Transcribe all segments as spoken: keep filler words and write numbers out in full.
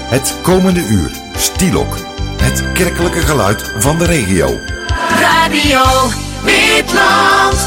Het komende uur, Stielok. Het kerkelijke geluid van de regio. Radio Witland.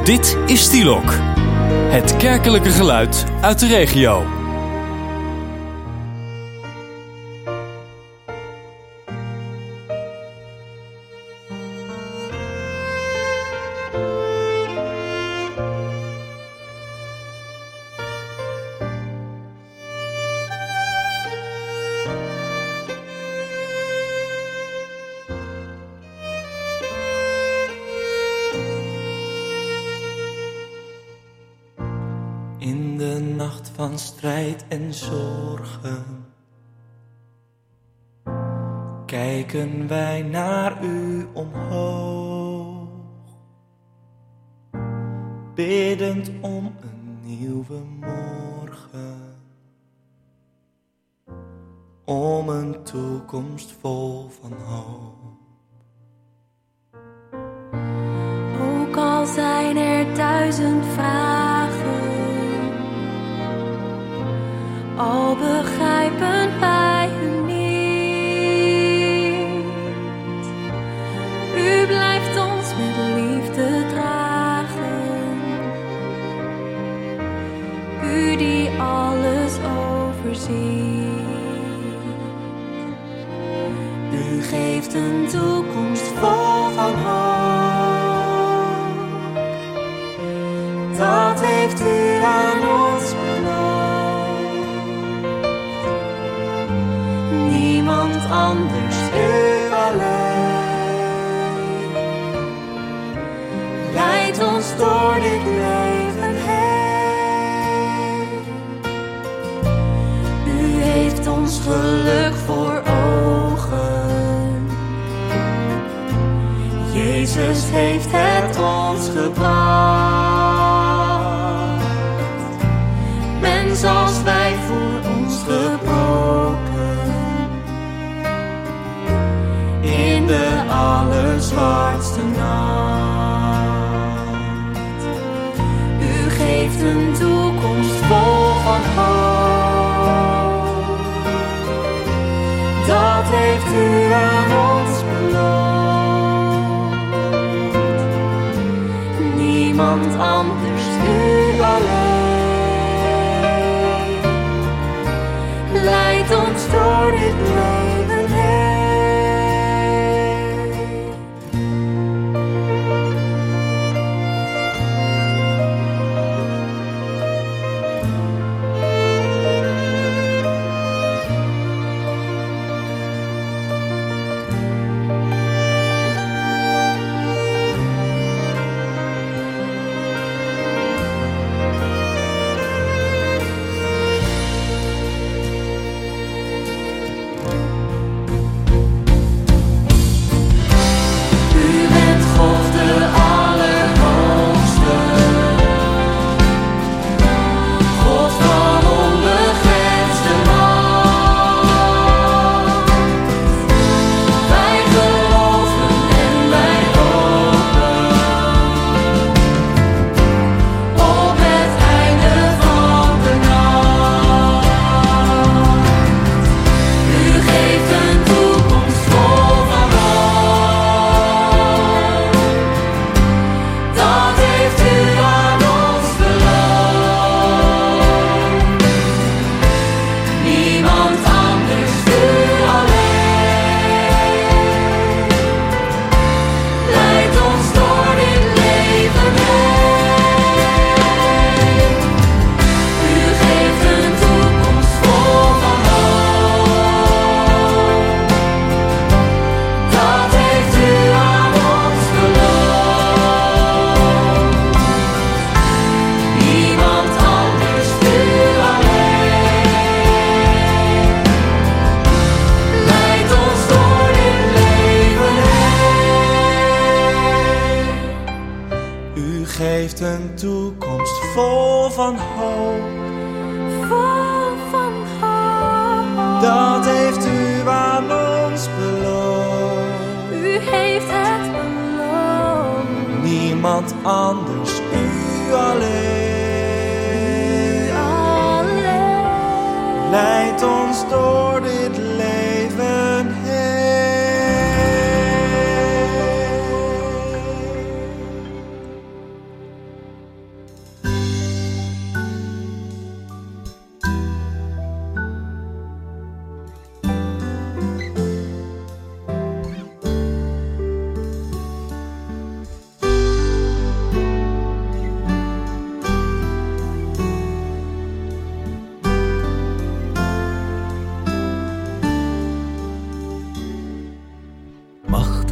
Dit is Stielok, het kerkelijke geluid uit de regio. In de nacht van strijd en zorgen kijken wij naar u omhoog, biddend om een nieuwe morgen, om een toekomst vol van hoop. Ook al zijn er duizend vragen, al begrijpen wij u niet, u blijft ons met liefde dragen, u die alles overziet. U geeft een toekomst vol van hoop, dat heeft u aan ons beloofd. Niemand anders, u alleen, leidt ons door dit leven heen. U heeft ons geluk voor ogen, Jezus heeft het ons gebracht. Mens als wij voor ons gebroken, in de allerzwartste nacht. U geeft een toekomst vol van hoop, dat heeft u aan ons beloofd. Niemand anders, u alleen, leidt ons door dit leven heen. geeft een toekomst vol van hoop. Vol van hoop. Dat heeft u aan ons beloofd. U heeft het beloofd. Niemand anders, u alleen. U alleen. Leidt ons door dit leven heen.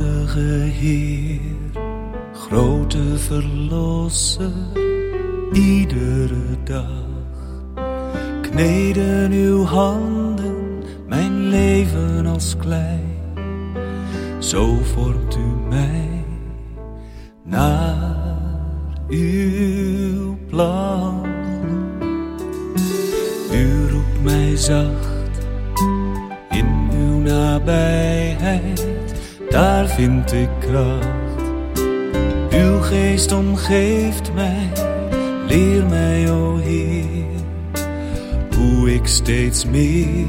Almachtige Heer, grote Verlosser, iedere dag kneden uw handen mijn leven als klei. Zo vormt u mij naar uw plan. U roept mij zacht in uw nabijheid, daar vind ik kracht. Uw geest omgeeft mij, leer mij, o Heer, hoe ik steeds meer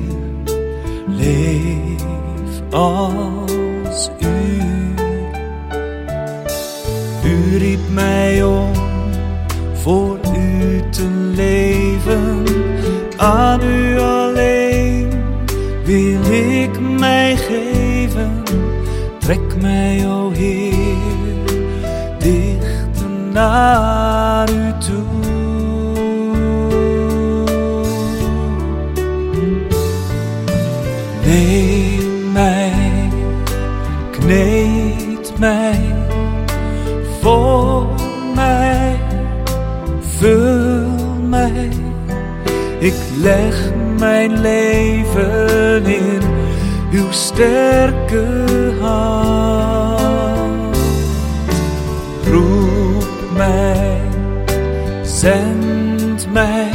leef als u. U riep mij om voor u te leven, aan u alleen wil ik mij geven. Trek mij, o Heer, dichter naar u toe. Neem mij, kneed mij, voor mij, vul mij. Ik leg mijn leven in uw sterke hand. Roep mij, zend mij,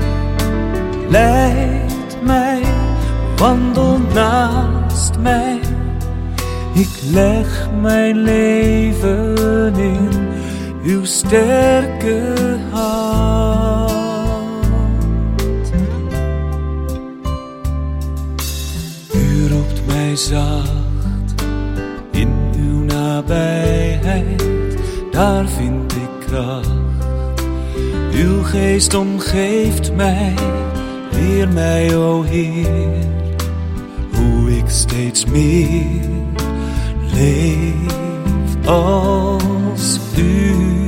leid mij, wandel naast mij. Ik leg mijn leven in uw sterke hand. U roept mij zacht in uw nabijheid, daar vind ik kracht. Uw geest omgeeft mij, leer mij, o Heer, hoe ik steeds meer leef als u.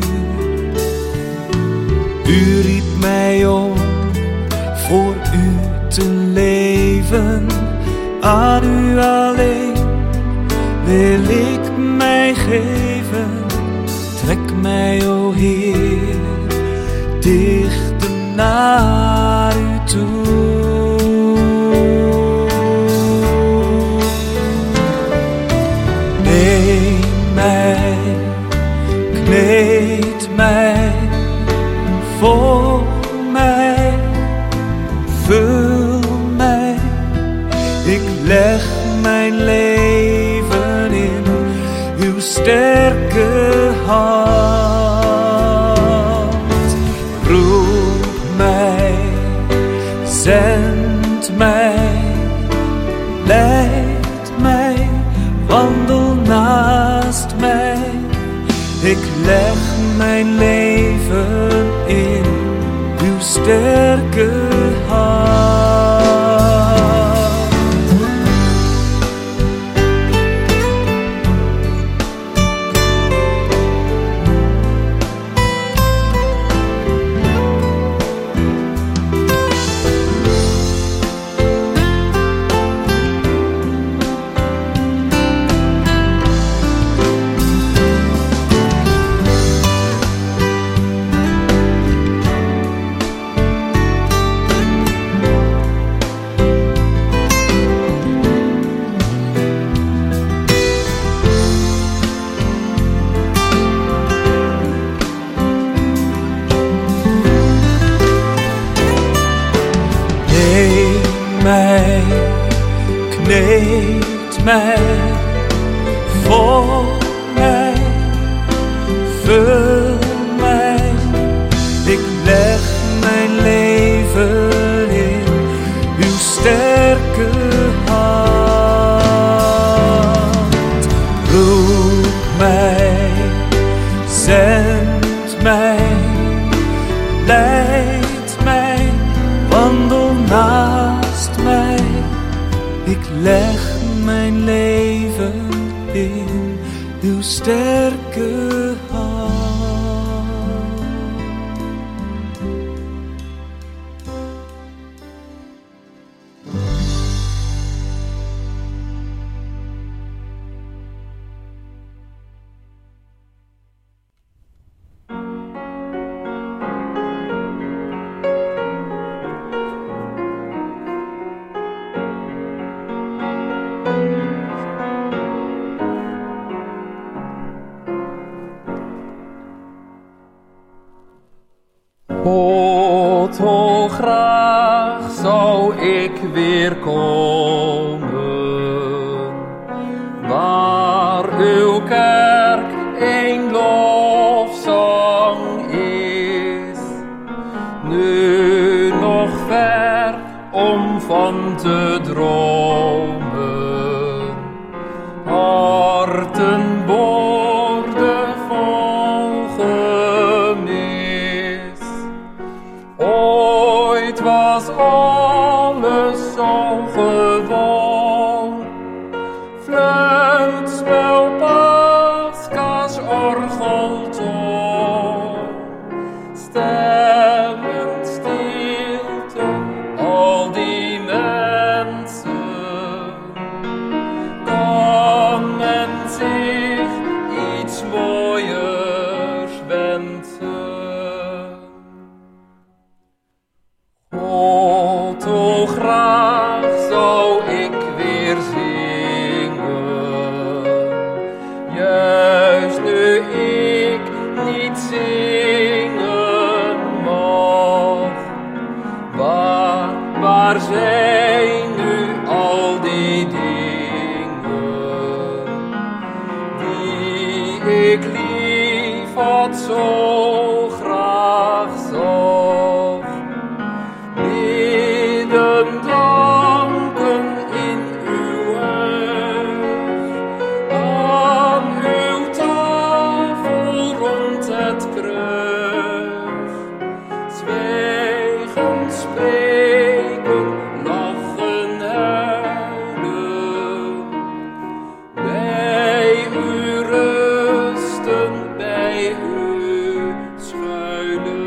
U riep mij om voor u te leven, aan u alleen wil ik mij geven. Trek mij, o Heer, dichter naar u toe. Neem mij, kneed mij, voor mij, vul mij. Ik leg mijn leven in uw sterke hand. Roep mij, zend mij, leid mij, wandel naast mij. Ik leg mijn leven in uw sterke hand. Mij, kneed mij, voor mij, vul mij. Ik leg mijn leven in uw sterke hand. Roep mij, zend mij, leid mij, wandel naast mij. Ik leg mijn leven in uw sterke hand. God, hoe graag zou ik weer komen, waar uw kerk een lofzang is, nu nog ver om van te dromen, harten boordevol gemis. Ooit was alles zo gewoon, fluitspel, Paska's orgeltoon, stemmen, stilte, al die mensen. Kan men zich iets mooiers wensen? God, hoe graag zou ik weer zingen, juist nu ik niet zingen mag. Waar, waar zijn nu al die dingen die ik lief had, zo graag zag? Bidden, danken in uw huis, aan uw tafel rond het kruis. Zwijgen, spreken, lachen, huilen, bij u rusten, bij u schuilen.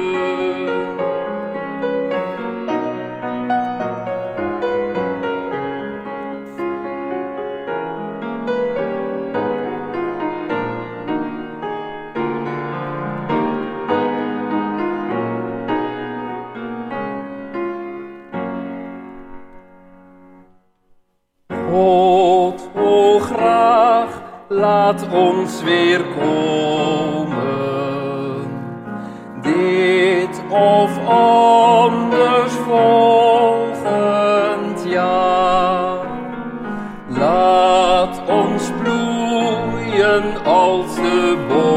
God, hoe graag laat ons weer komen, dit of anders volgend jaar. Laat ons bloeien als de boom.